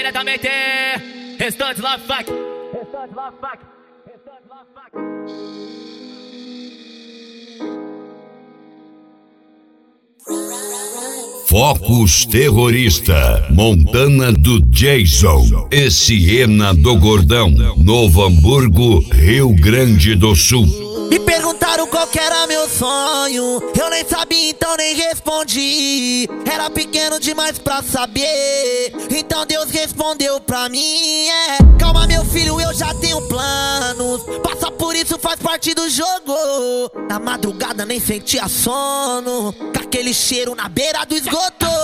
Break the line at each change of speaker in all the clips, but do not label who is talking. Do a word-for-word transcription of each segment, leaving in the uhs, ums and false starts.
diretamente. Restante Love Fuck. Restante Love Fuck. Restante Love Fuck.
Focus Terrorista, Montana do Jason e Siena do Gordão, Novo Hamburgo, Rio Grande do Sul.
Me perguntaram qual que era meu sonho, eu nem sabia, então nem respondi. Era pequeno demais pra saber, então Deus respondeu pra mim. É, calma meu filho, eu já tenho planos, passa por isso, faz parte do jogo. Na madrugada nem sentia sono, com aquele cheiro na beira do esgoto.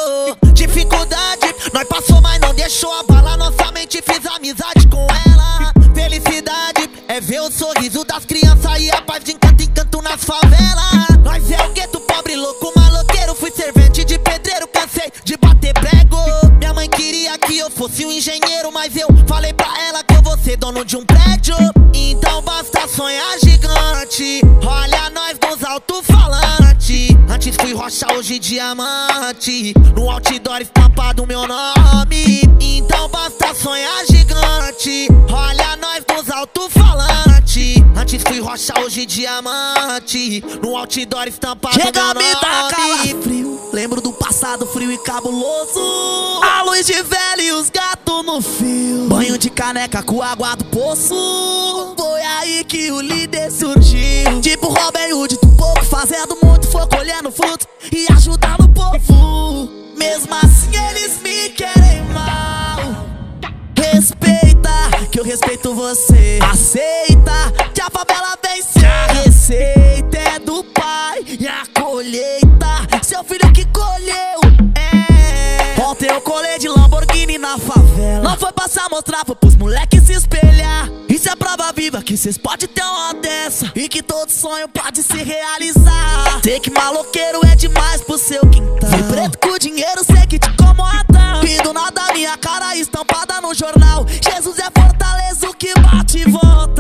Dificuldade, nós passou, mas não deixou abalar nossa mente, fiz amizade com ela. Felicidade é ver o sorriso das crianças e a paz de encanto em canto nas favelas. Nós é o gueto, pobre, louco, maloqueiro. Fui servente de pedreiro, cansei de bater prego. Minha mãe queria que eu fosse um engenheiro, mas eu falei pra ela que eu vou ser dono de um prédio. Então basta sonhar gigante, olha nós nos alto-falantes. Antes fui rocha, hoje diamante, no outdoor estampado meu nome. Então basta sonhar gigante, olha nós nos alto-falantes. Antes fui rocha, hoje diamante, no outdoor estampado meu nome. Chega, me dá calafrio, lembro do passado frio e cabuloso. A luz de velho e os gatos no fio, banho de caneca com água do poço. Foi aí que o líder surgiu, tipo Robin Hood do pouco, fazendo muito, foi colhendo frutos e ajudando o povo. Mesmo assim eles me querem mal. Respeita, que eu respeito você. Aceita, que a favela venceu. A receita é do pai e a colheita seu filho que colheu. É. Ontem eu colei de Lamborghini na favela. Não foi passar, mostrar, foi pros moleques se espelhar. Isso é prova viva que cês podem ter uma dessa e que todo sonho pode se realizar. Sei que maloqueiro é demais pro seu quintal. Fui preto com dinheiro, sei que te incomoda. E do nada minha cara estampada no jornal. Jesus é fortaleza, o que bate e volta.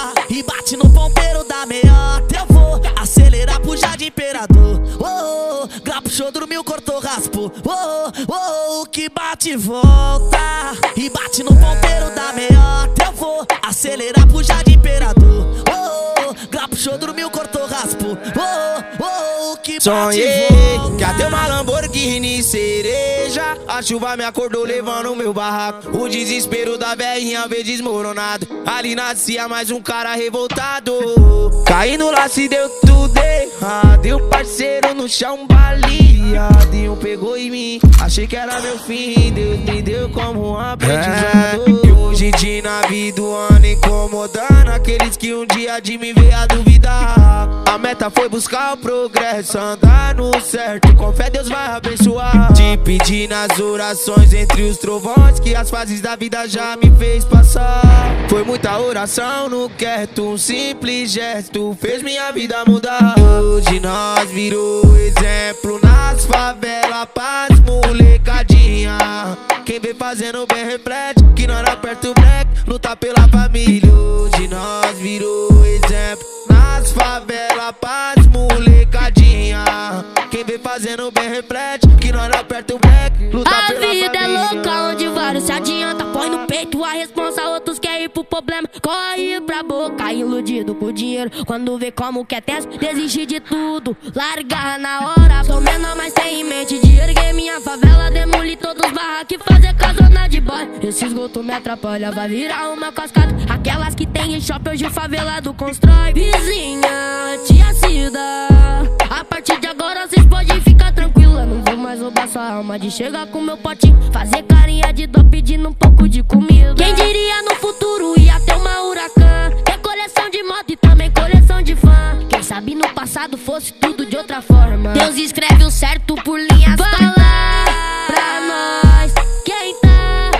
E bate no ponteiro da meiota. Eu vou acelerar pro Jardim Imperador. Oh, oh, grapo, show, dormiu, cortou, raspou. Oh, oh, oh, o que bate e volta. E bate no ponteiro da meiota. Eu vou acelerar pro Jardim Imperador. Oh, oh, grapo, show, dormiu, cortou, raspou. Oh, oh, oh, que bate
sonhei
e volta.
que até uma Lamborghini cereja. A chuva me acordou levando meu barraco. O desespero da velhinha veio desmoronado. Ali nascia mais um cara revoltado. Caindo lá se deu tudo errado. E o parceiro no chão baleado. E um pegou em mim, achei que era meu fim. Deus me deu como um aprendizado. É. E hoje de na vida o ano incomodando aqueles que um dia de mim veio a duvidar. A meta foi buscar o progresso, andar no certo, com fé Deus vai abençoar. Te pedi nas orações entre os trovões que as fases da vida já me fez passar. Foi muita oração no quieto, um simples gesto fez minha vida mudar. Hoje nós virou exemplo nas favelas, paz, molecadinha. Quem vem fazendo bem reflete que nós não aperta o break, luta pela família. Hoje nós virou exemplo nas favelas, paz, molecadinha. Quem vem fazendo bem reflete que nós não aperta o break, luta
a
pela família.
A vida é louca onde vários se adianta, põe no peito a responsa, outros querem ir pro problema. Corre pra boca, iludido por dinheiro. Quando vê como que é tenso, desiste de tudo, larga na hora. Sou menor, mas tem em mente de erguer minha favela, demolir todos os barracos e fazer casona de boy. Esse esgoto me atrapalha, vai virar uma cascata. Aquelas que tem em shopping hoje favelado constrói. Vizinha, tia Cida, a partir de agora cês podem ficar tranquila. Não vou mais roubar sua alma de chegar com meu potinho, fazer carinha de dó pedindo um pouco de comida. Quem diria no futuro ia ter uma Huracan, ter coleção de moto e também coleção de fã. Quem sabe no passado fosse tudo de outra forma. Deus escreve o certo por linhas. Fala pra nós quem tá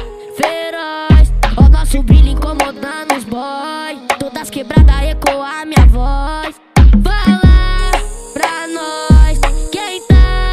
feroz. O nosso brilho incomodando os boy, todas quebradas ecoa a minha voz. Fala pra nós quem tá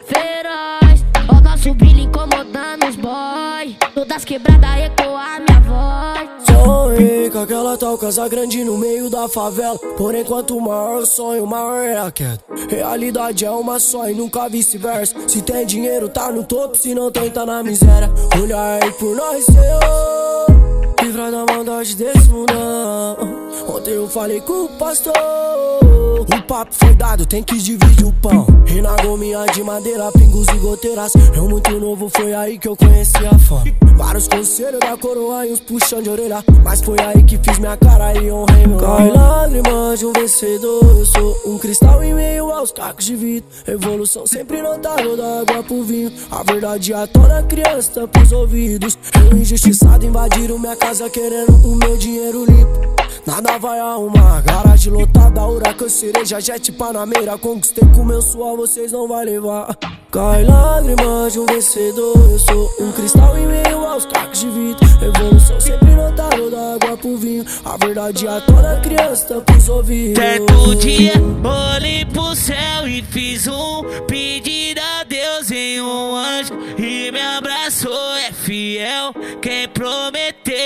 feroz. O nosso brilho incomodando os boy, todas quebradas ecoa a minha voz.
Sou
Sonhei com aquela tal casa grande no meio da favela. Porém, quanto maior o sonho, maior é a queda. Realidade é uma só e nunca vice-versa. Se tem dinheiro, tá no topo, se não tem, tá na miséria. Olha aí por nós, Senhor, livra da maldade desse mundão. Ontem eu falei com o pastor, o papo foi dado, tem que dividir o pão. E na gominha de madeira, pingos e goteiras. Eu muito novo, foi aí que eu conheci a fome. Vários conselhos da coroa e uns puxão de orelha, mas foi aí que fiz minha cara e honrei meu nome. Cai lágrimas de um vencedor, eu sou um cristal em meio aos cacos de vidro. Evolução sempre notável da água pro vinho. A verdade atona a criança, tampa os ouvidos. Eu injustiçado invadiram minha casa querendo o meu dinheiro limpo. Nada vai arrumar, garagem lotada, huracan, cereja, jet, panameira. Conquistei com meu suor, vocês não vai levar. Cai lágrimas de um vencedor, eu sou um cristal em meio aos cacos de vidro. Evolução sempre notável da água pro vinho. A verdade atona a criança, tampa os ouvidos.
Certo dia, olhei pro céu e fiz um pedido a Deus em um anjo. E me abraçou, é fiel quem prometeu.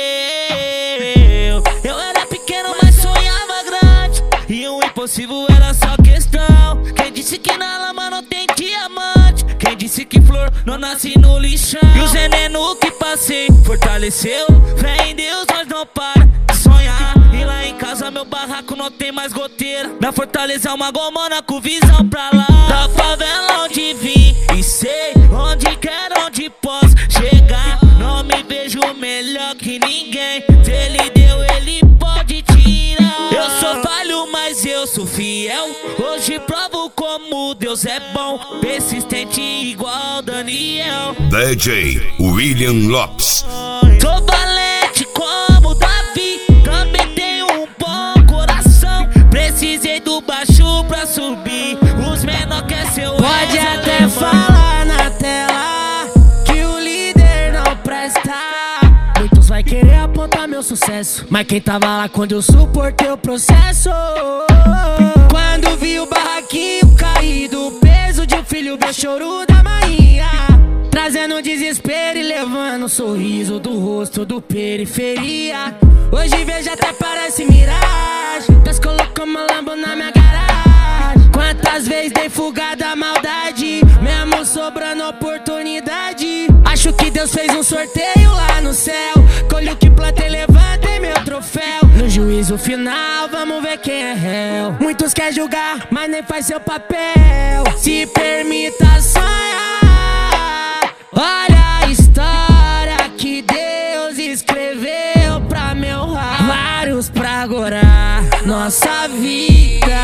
Eu era pequeno, mas sonhava grande, e o impossível era só questão. Quem disse que na lama não tem diamante? Quem disse que flor não nasce no lixão? E o veneno que passei fortaleceu. Fé em Deus, nós não para de sonhar. E lá em casa meu barraco não tem mais goteira. Minha fortaleza é uma gomona com visão pra lá. Da favela onde vim e sei onde quero, onde posso chegar. Não me vejo melhor que ninguém. Se ele deu, ele pode tirar. Eu sou falho, mas eu sou fiel. Hoje provo como Deus é bom. Persistente igual Daniel.
D J William Lopes.
Sou valente como Davi, também tenho um bom coração. Precisei do baixo pra subir, os menor quer seu.
Pode até falar na tela que o líder não presta. Muitos vai querer apontar meu sucesso, mas quem tava lá quando eu suportei o processo? Quando vi o barraquinho caído, o peso de um filho, meu choro da maninha, trazendo desespero e levando um sorriso do rosto do periferia. Hoje vejo até parece miragem, Deus colocou uma Lambo na minha garagem. Quantas vezes dei fuga da maldade, mesmo sobrando oportunidade. Acho que Deus fez um sorteio lá no céu, colho que plantei, levantei meu troféu. No juízo final, vamos ver quem é réu. Muitos querem julgar, mas nem faz seu papel. Se permita sonhar, olha a história que Deus escreveu pra me honrar. Vários pra agora, nossa vida,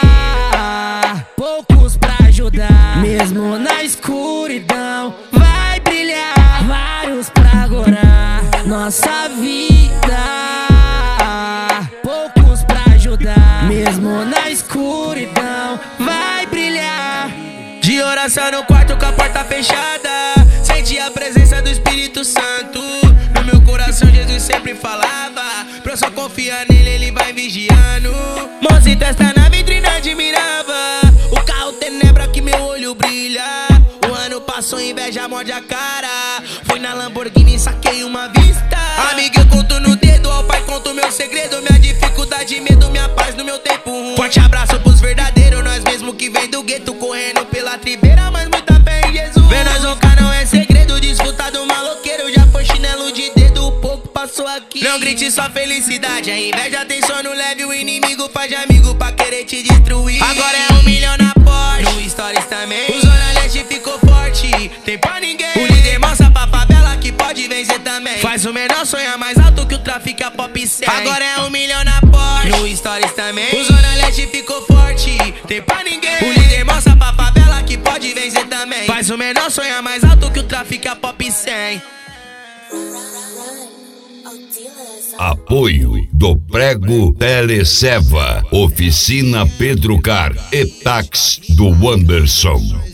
poucos pra ajudar. Mesmo na escuridão, vai brilhar. Vários pra agora, nossa vida, poucos pra ajudar. Mesmo na escuridão, vai brilhar.
De oração no quarto com a porta fechada, senti a presença do Espírito Santo. No meu coração Jesus sempre falava, pra eu só confiar nele, ele vai vigiando. Mãos em testa na vitrine admirava, o carro tenebra que meu olho brilha. O ano passou, inveja morde a cara, fui na Lamborghini e saquei uma vista. Amigo, eu conto no dedo, ao pai conto meu segredo, minha dificuldade, medo, minha paz no meu tempo ruim. Forte abraço pros verdadeiros, nós mesmo que vem do gueto, correndo pela tribeira, mas muita fé em Jesus. Ver nós roncar não é segredo, desfrutar do maloqueiro, já foi chinelo de dedo, o pouco passou aqui. Não grite sua felicidade, a inveja tem sono leve, o inimigo faz de amigo pra querer te destruir. Agora é um milhão na Porsche, no Stories também, o Zona Leste ficou forte, tem pra ninguém. O líder mostra pra favela que pode vencer também, faz o menor sonhar mais alto que o tráfico, a pop cem. Agora é um milhão na Porsche, no Stories também, o Zona Leste ficou forte, tem pra ninguém. O líder mostra pra favela que pode vencer também, faz o menor sonhar mais alto que o tráfico, a pop cem.
Apoio do Prego Teleceva, Oficina Pedro Car e Táxi do Anderson.